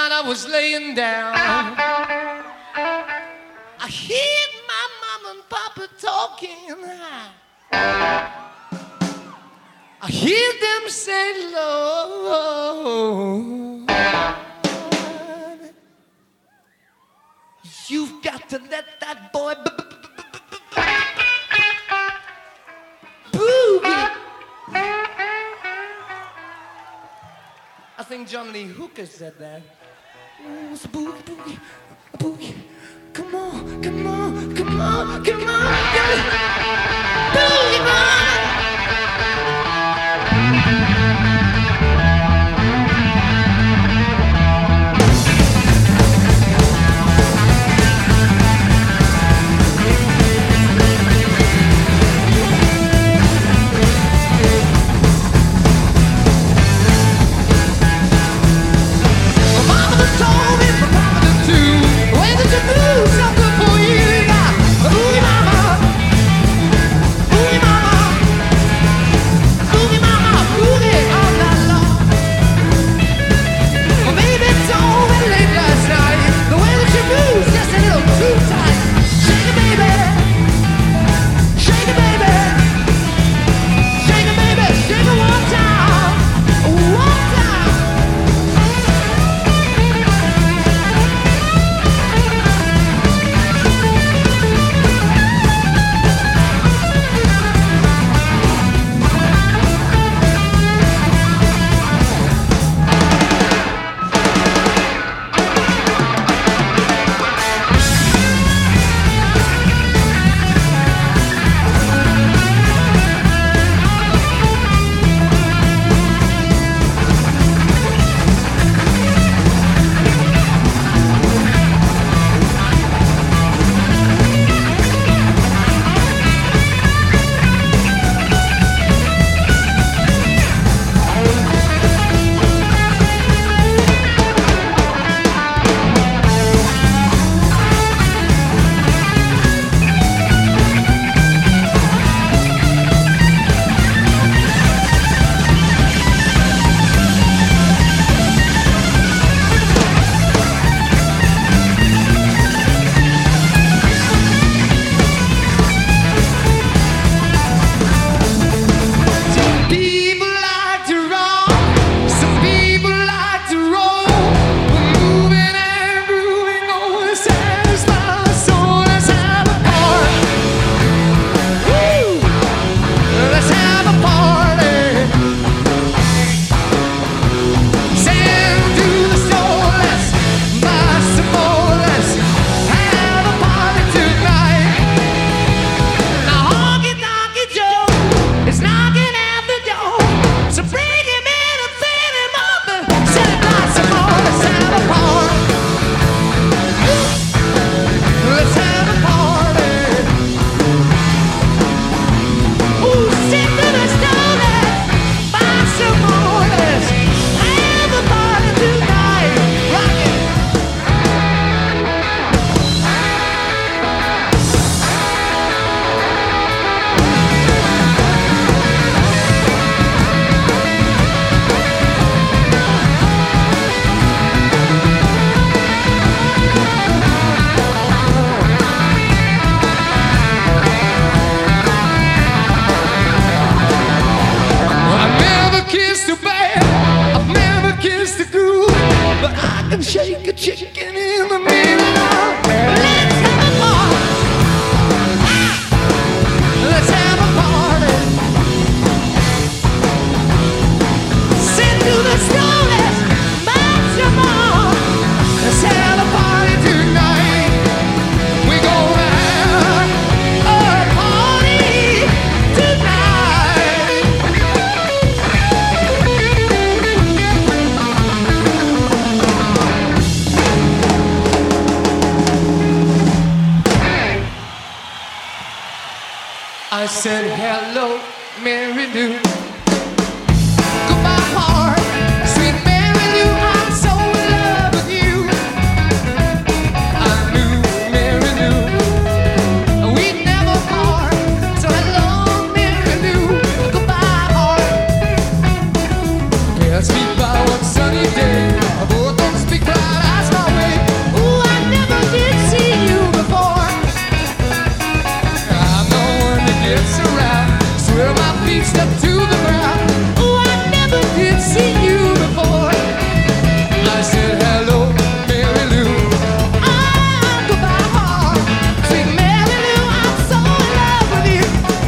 night I was laying down, I heard my mom and papa talking. I hear them say, Lord, you've got to let that boy boogie. I think John Lee Hooker said that. Oh, it's a boogie, boogie, a boogie. Come on, come on, come on, come on, boogie, man. Shake a chicken in the middle of. Let's have a party. Let's have a party. Sit to the stillness, make some more. Let's have a party tonight. We're gonna have a party tonight. I said hello, Mary Lou. Goodbye, heart, sweet Mary Lou. I'm so in love with you. I knew Mary Lou, we'd never part. So hello, Mary Lou. Goodbye, heart. Pass me by one sunny day. Both don't speak right. feet stuck to the ground. Oh, I never did see you before. I said hello, Mary Lou. Ah, goodbye, heart. Sweet Mary Lou, I'm so in love with you.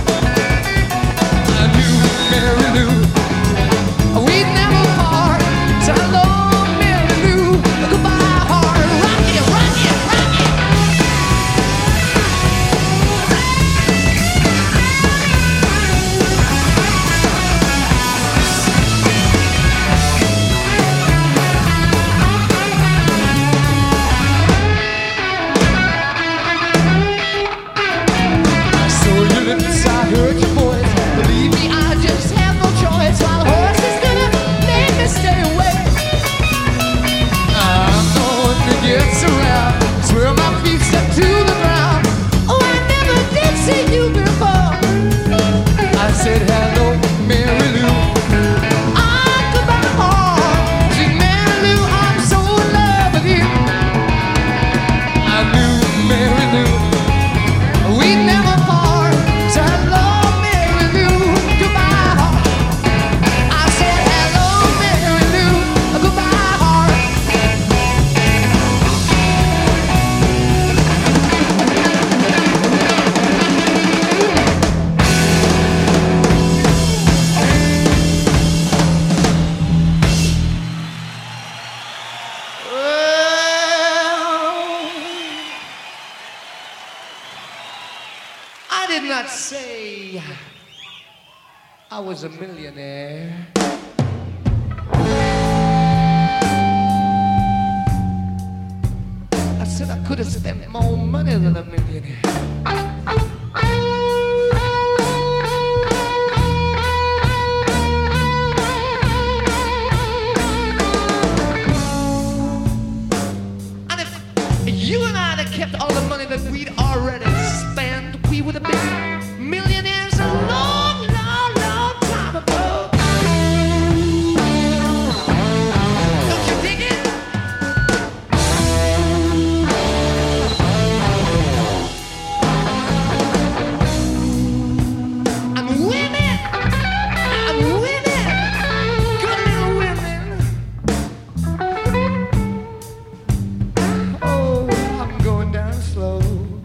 I knew Mary Lou, we'd never part. So hello, Mary Lou, goodbye, heart. Rock it, rock it, rock it. I saw your lips, I heard your voice. Believe me, I just have no choice. While horses gonna make me stay away. I'm the one that gets around. Swear my feet stuck to the ground. Oh, I never did see you before. I said hello, Mary Lou. Ah, goodbye, heart. Sweet Mary Lou, I'm so in love with you. I knew Mary Lou, we'd never part. So hello, Mary Lou, goodbye, heart. I said hello, Mary Lou, goodbye, heart. I did not say I was a millionaire. I said I could have spent more money than a millionaire. And if you and I had kept all the money that we'd already spent, we would have been millionaires a long, long, long time ago. Don't you dig it? And women, good little women. Oh, I'm going down slow.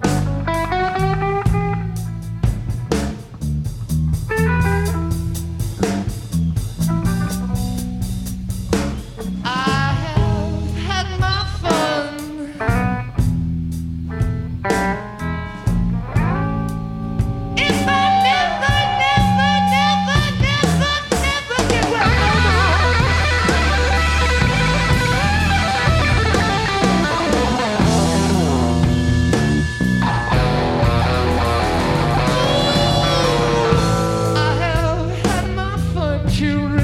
I have had my fun. If I never, never, never, never, never get well no more. I have had my fun, children.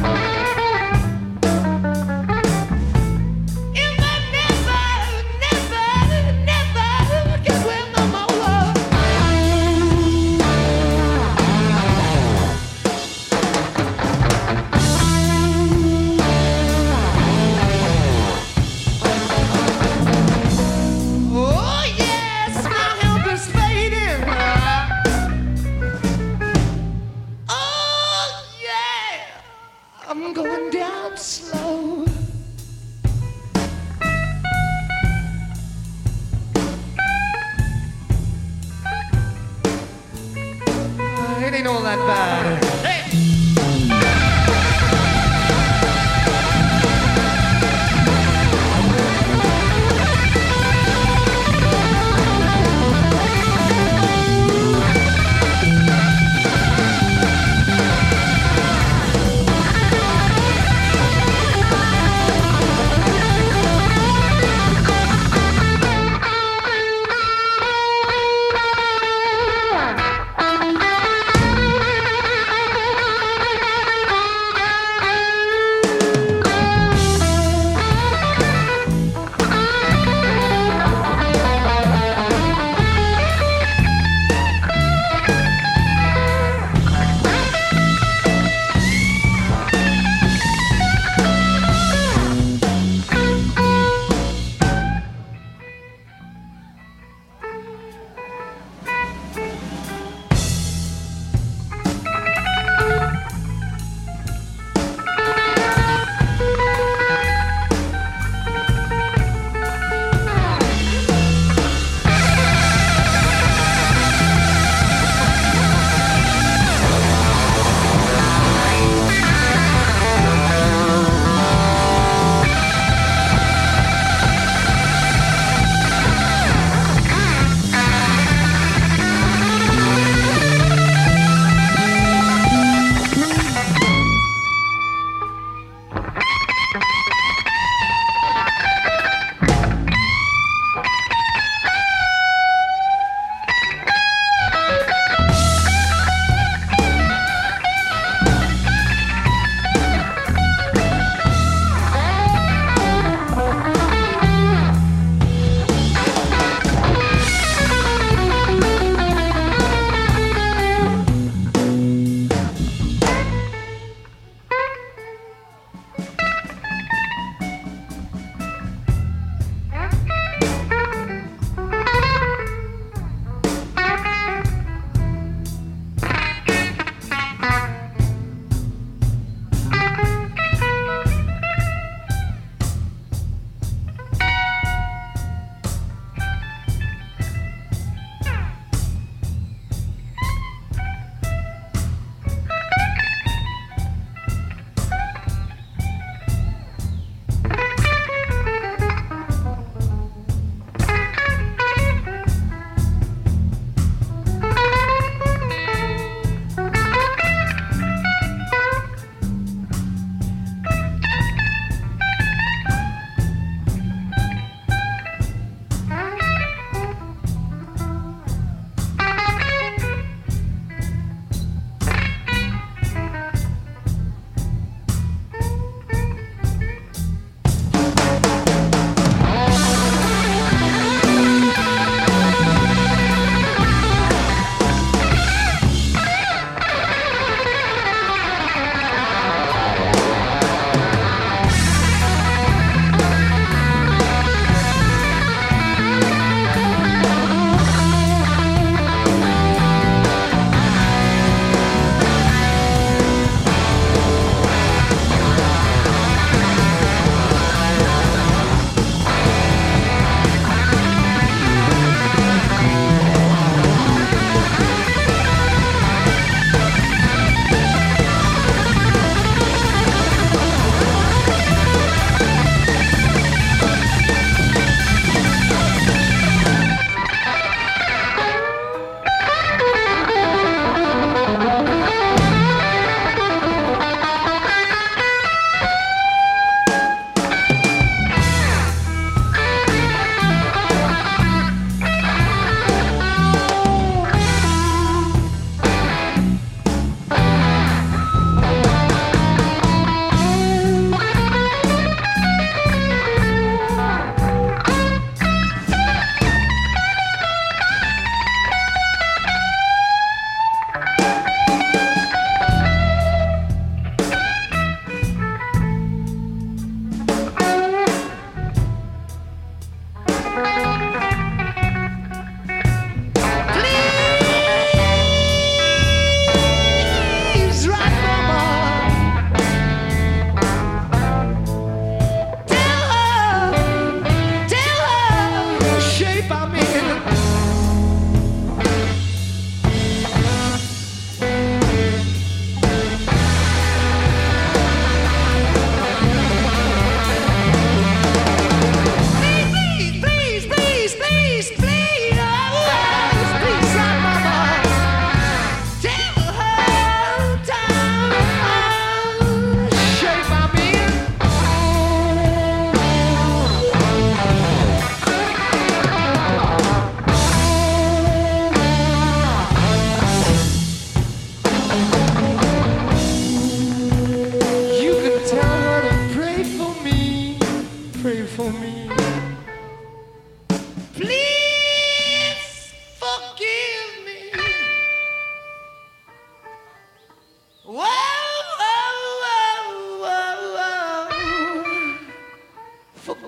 If I never, never, never get well no more. Oh yes, my health is fading. Oh yeah, I'm going down slow. It ain't all that bad. Hey!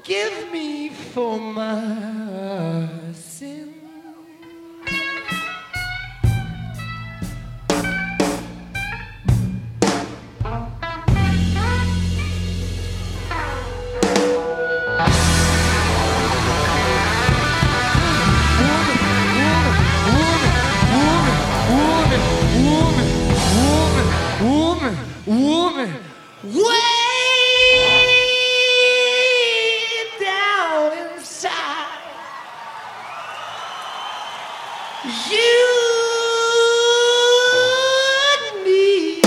forgive me for my sin. Woman, way down inside, you need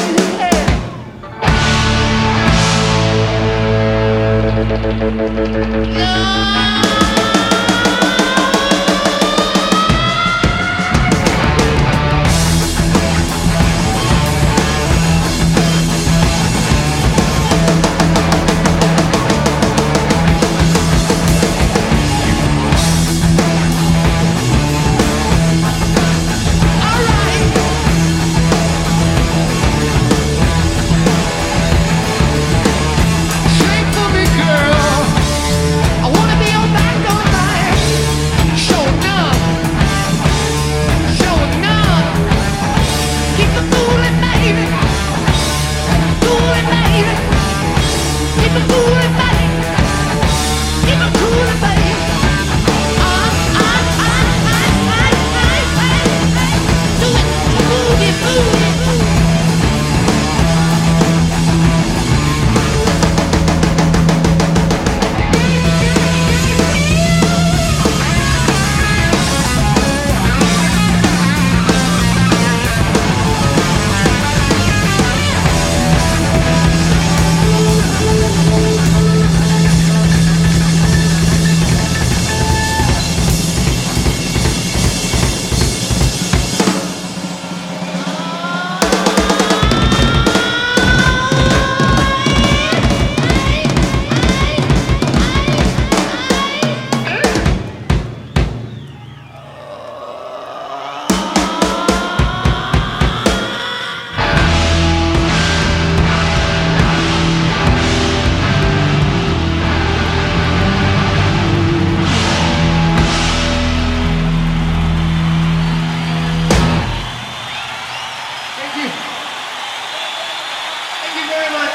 Thank you very much.